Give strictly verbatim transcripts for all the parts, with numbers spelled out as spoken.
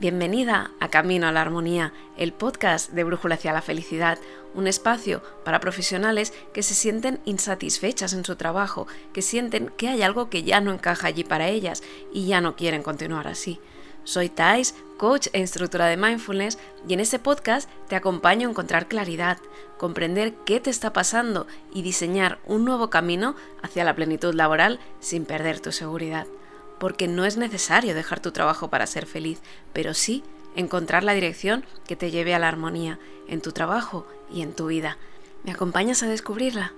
Bienvenida a Camino a la Armonía, el podcast de Brújula hacia la Felicidad, un espacio para profesionales que se sienten insatisfechas en su trabajo, que sienten que hay algo que ya no encaja allí para ellas y ya no quieren continuar así. Soy Thais, coach e instructora de Mindfulness, y en este podcast te acompaño a encontrar claridad, comprender qué te está pasando y diseñar un nuevo camino hacia la plenitud laboral sin perder tu seguridad. Porque no es necesario dejar tu trabajo para ser feliz, pero sí encontrar la dirección que te lleve a la armonía en tu trabajo y en tu vida. ¿Me acompañas a descubrirla?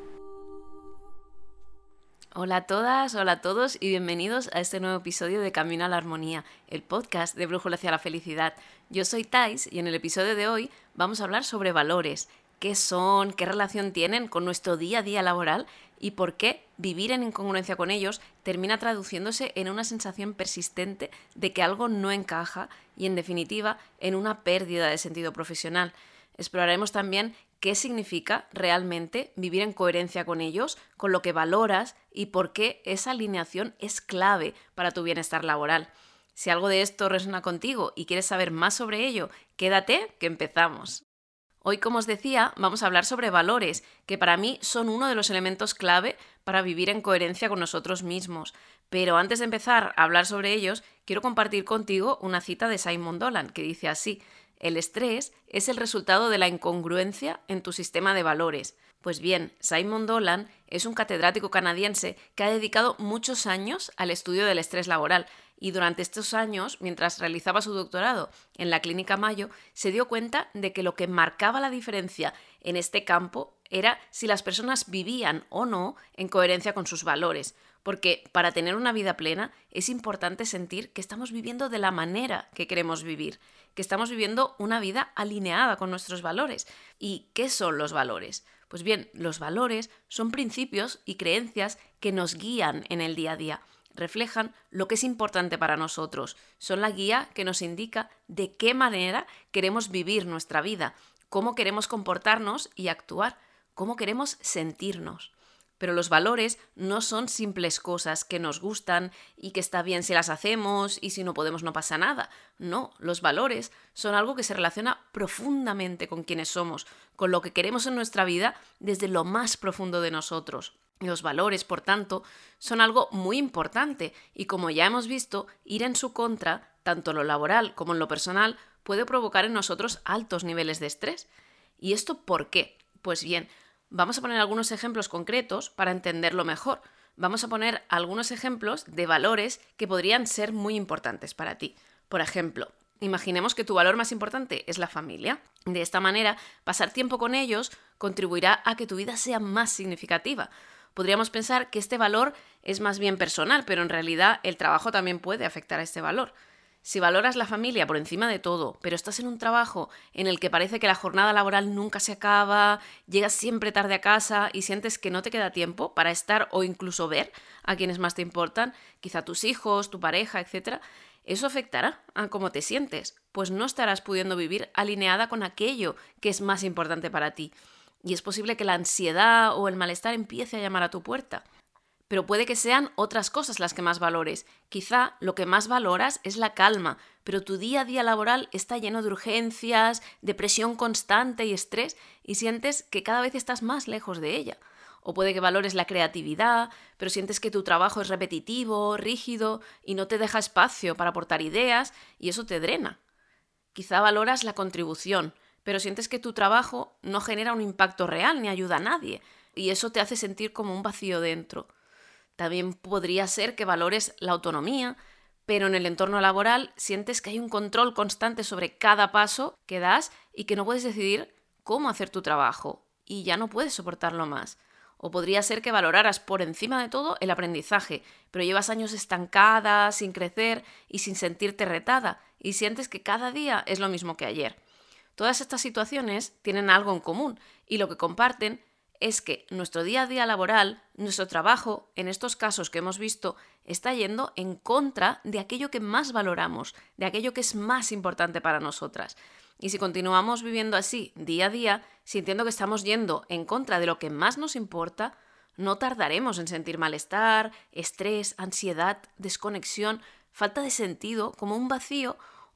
Hola a todas, hola a todos y bienvenidos a este nuevo episodio de Camino a la Armonía, el podcast de Brújula hacia la Felicidad. Yo soy Thais y en el episodio de hoy vamos a hablar sobre valores. ¿Qué son? ¿Qué relación tienen con nuestro día a día laboral? Y por qué vivir en incongruencia con ellos termina traduciéndose en una sensación persistente de que algo no encaja y, en definitiva, en una pérdida de sentido profesional. Exploraremos también qué significa realmente vivir en coherencia con ellos, con lo que valoras y por qué esa alineación es clave para tu bienestar laboral. Si algo de esto resuena contigo y quieres saber más sobre ello, quédate que empezamos. Hoy, como os decía, vamos a hablar sobre valores, que para mí son uno de los elementos clave para vivir en coherencia con nosotros mismos. Pero antes de empezar a hablar sobre ellos, quiero compartir contigo una cita de Simon Dolan, que dice así: el estrés es el resultado de la incongruencia en tu sistema de valores. Pues bien, Simon Dolan es un catedrático canadiense que ha dedicado muchos años al estudio del estrés laboral y durante estos años, mientras realizaba su doctorado en la Clínica Mayo, se dio cuenta de que lo que marcaba la diferencia en este campo era si las personas vivían o no en coherencia con sus valores. Porque para tener una vida plena es importante sentir que estamos viviendo de la manera que queremos vivir, que estamos viviendo una vida alineada con nuestros valores. ¿Y qué son los valores? Pues bien, los valores son principios y creencias que nos guían en el día a día. Reflejan lo que es importante para nosotros. Son la guía que nos indica de qué manera queremos vivir nuestra vida, cómo queremos comportarnos y actuar, cómo queremos sentirnos. Pero los valores no son simples cosas que nos gustan y que está bien si las hacemos y si no podemos no pasa nada. No, los valores son algo que se relaciona profundamente con quienes somos, con lo que queremos en nuestra vida desde lo más profundo de nosotros. Los valores, por tanto, son algo muy importante y, como ya hemos visto, ir en su contra, tanto en lo laboral como en lo personal, puede provocar en nosotros altos niveles de estrés. ¿Y esto por qué? Pues bien, vamos a poner algunos ejemplos concretos para entenderlo mejor. Vamos a poner algunos ejemplos de valores que podrían ser muy importantes para ti. Por ejemplo, imaginemos que tu valor más importante es la familia. De esta manera, pasar tiempo con ellos contribuirá a que tu vida sea más significativa. Podríamos pensar que este valor es más bien personal, pero en realidad el trabajo también puede afectar a este valor. Si valoras la familia por encima de todo, pero estás en un trabajo en el que parece que la jornada laboral nunca se acaba, llegas siempre tarde a casa y sientes que no te queda tiempo para estar o incluso ver a quienes más te importan, quizá tus hijos, tu pareja, etcétera, eso afectará a cómo te sientes, pues no estarás pudiendo vivir alineada con aquello que es más importante para ti. Y es posible que la ansiedad o el malestar empiece a llamar a tu puerta. Pero puede que sean otras cosas las que más valores. Quizá lo que más valoras es la calma, pero tu día a día laboral está lleno de urgencias, de presión constante y estrés, y sientes que cada vez estás más lejos de ella. O puede que valores la creatividad, pero sientes que tu trabajo es repetitivo, rígido, y no te deja espacio para aportar ideas, y eso te drena. Quizá valoras la contribución, pero sientes que tu trabajo no genera un impacto real ni ayuda a nadie, y eso te hace sentir como un vacío dentro. También podría ser que valores la autonomía, pero en el entorno laboral sientes que hay un control constante sobre cada paso que das y que no puedes decidir cómo hacer tu trabajo, y ya no puedes soportarlo más. O podría ser que valoraras por encima de todo el aprendizaje, pero llevas años estancada, sin crecer y sin sentirte retada, y sientes que cada día es lo mismo que ayer. Todas estas situaciones tienen algo en común y lo que comparten es que nuestro día a día laboral, nuestro trabajo, en estos casos que hemos visto, está yendo en contra de aquello que más valoramos, de aquello que es más importante para nosotras. Y si continuamos viviendo así día a día, sintiendo que estamos yendo en contra de lo que más nos importa, no tardaremos en sentir malestar, estrés, ansiedad, desconexión, falta de sentido, como un vacío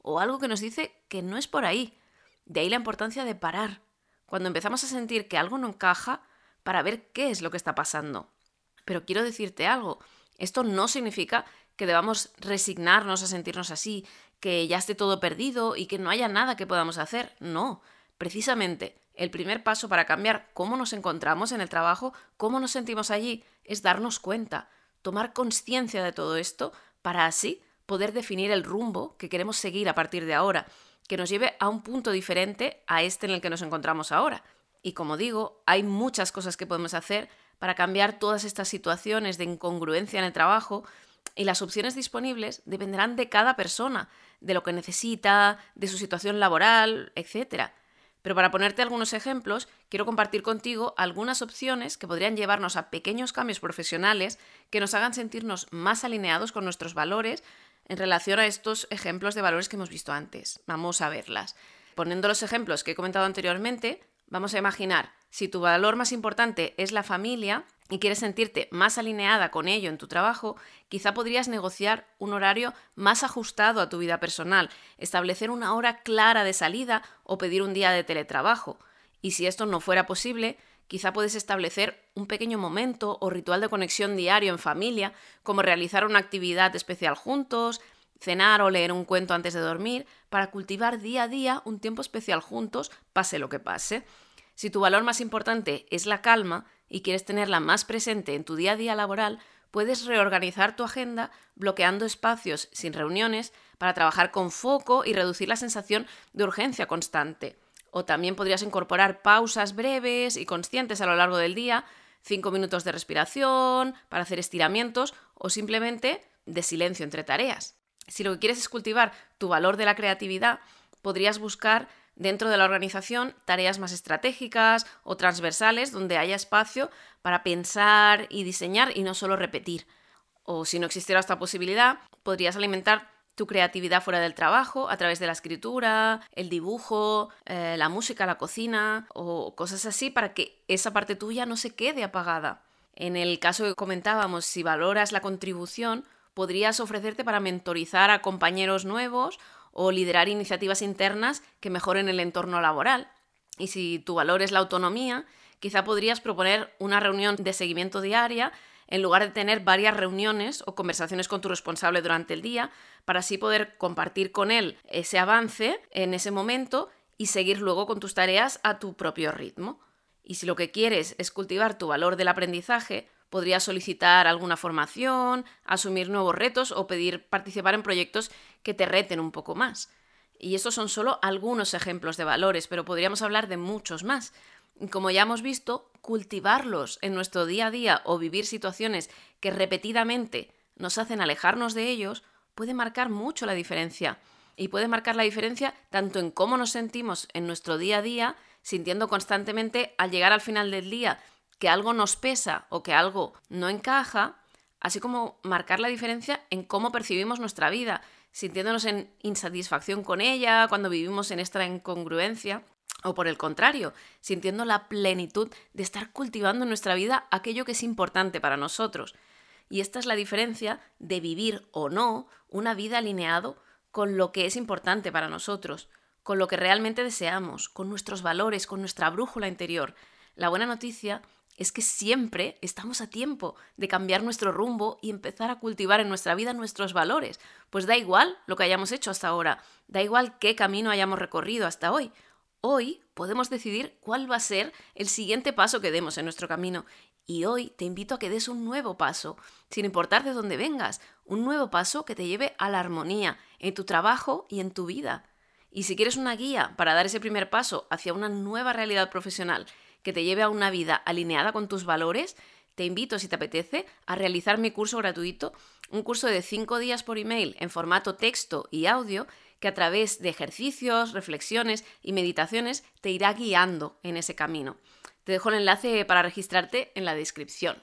o algo que nos dice que no es por ahí. De ahí la importancia de parar, cuando empezamos a sentir que algo no encaja, para ver qué es lo que está pasando. Pero quiero decirte algo, esto no significa que debamos resignarnos a sentirnos así, que ya esté todo perdido y que no haya nada que podamos hacer. No, precisamente el primer paso para cambiar cómo nos encontramos en el trabajo, cómo nos sentimos allí, es darnos cuenta, tomar conciencia de todo esto para así poder definir el rumbo que queremos seguir a partir de ahora, que nos lleve a un punto diferente a este en el que nos encontramos ahora. Y como digo, hay muchas cosas que podemos hacer para cambiar todas estas situaciones de incongruencia en el trabajo, y las opciones disponibles dependerán de cada persona, de lo que necesita, de su situación laboral, etcétera. Pero para ponerte algunos ejemplos, quiero compartir contigo algunas opciones que podrían llevarnos a pequeños cambios profesionales que nos hagan sentirnos más alineados con nuestros valores en relación a estos ejemplos de valores que hemos visto antes. Vamos a verlas. Poniendo los ejemplos que he comentado anteriormente, vamos a imaginar, si tu valor más importante es la familia y quieres sentirte más alineada con ello en tu trabajo, quizá podrías negociar un horario más ajustado a tu vida personal, establecer una hora clara de salida o pedir un día de teletrabajo. Y si esto no fuera posible, quizá puedes establecer un pequeño momento o ritual de conexión diario en familia, como realizar una actividad especial juntos, cenar o leer un cuento antes de dormir, para cultivar día a día un tiempo especial juntos, pase lo que pase. Si tu valor más importante es la calma y quieres tenerla más presente en tu día a día laboral, puedes reorganizar tu agenda bloqueando espacios sin reuniones para trabajar con foco y reducir la sensación de urgencia constante. O también podrías incorporar pausas breves y conscientes a lo largo del día, cinco minutos de respiración, para hacer estiramientos o simplemente de silencio entre tareas. Si lo que quieres es cultivar tu valor de la creatividad, podrías buscar dentro de la organización tareas más estratégicas o transversales donde haya espacio para pensar y diseñar y no solo repetir. O si no existiera esta posibilidad, podrías alimentar tu creatividad fuera del trabajo a través de la escritura, el dibujo, eh, la música, la cocina o cosas así para que esa parte tuya no se quede apagada. En el caso que comentábamos, si valoras la contribución, podrías ofrecerte para mentorizar a compañeros nuevos o liderar iniciativas internas que mejoren el entorno laboral. Y si tu valor es la autonomía, quizá podrías proponer una reunión de seguimiento diaria en lugar de tener varias reuniones o conversaciones con tu responsable durante el día, para así poder compartir con él ese avance en ese momento y seguir luego con tus tareas a tu propio ritmo. Y si lo que quieres es cultivar tu valor del aprendizaje, podrías solicitar alguna formación, asumir nuevos retos o pedir participar en proyectos que te reten un poco más. Y estos son solo algunos ejemplos de valores, pero podríamos hablar de muchos más. Como ya hemos visto, cultivarlos en nuestro día a día o vivir situaciones que repetidamente nos hacen alejarnos de ellos puede marcar mucho la diferencia. Y puede marcar la diferencia tanto en cómo nos sentimos en nuestro día a día, sintiendo constantemente al llegar al final del día que algo nos pesa o que algo no encaja, así como marcar la diferencia en cómo percibimos nuestra vida, sintiéndonos en insatisfacción con ella, cuando vivimos en esta incongruencia, o por el contrario, sintiendo la plenitud de estar cultivando en nuestra vida aquello que es importante para nosotros. Y esta es la diferencia de vivir o no una vida alineado con lo que es importante para nosotros, con lo que realmente deseamos, con nuestros valores, con nuestra brújula interior. La buena noticia es que siempre estamos a tiempo de cambiar nuestro rumbo y empezar a cultivar en nuestra vida nuestros valores. Pues da igual lo que hayamos hecho hasta ahora, da igual qué camino hayamos recorrido hasta hoy. Hoy podemos decidir cuál va a ser el siguiente paso que demos en nuestro camino. Y hoy te invito a que des un nuevo paso, sin importar de dónde vengas, un nuevo paso que te lleve a la armonía en tu trabajo y en tu vida. Y si quieres una guía para dar ese primer paso hacia una nueva realidad profesional que te lleve a una vida alineada con tus valores, te invito, si te apetece, a realizar mi curso gratuito, un curso de cinco días por email en formato texto y audio, que a través de ejercicios, reflexiones y meditaciones te irá guiando en ese camino. Te dejo el enlace para registrarte en la descripción.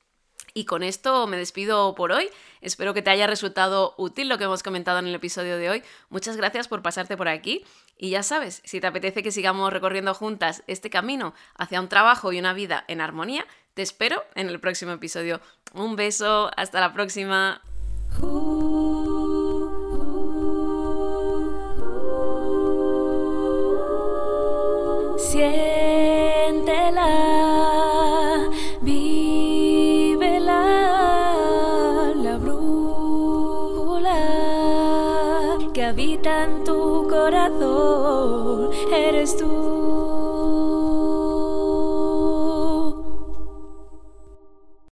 Y con esto me despido por hoy. Espero que te haya resultado útil lo que hemos comentado en el episodio de hoy. Muchas gracias por pasarte por aquí. Y ya sabes, si te apetece que sigamos recorriendo juntas este camino hacia un trabajo y una vida en armonía, te espero en el próximo episodio. Un beso, hasta la próxima. siéntela, vívela, la brújula que habita en tu corazón, eres tú.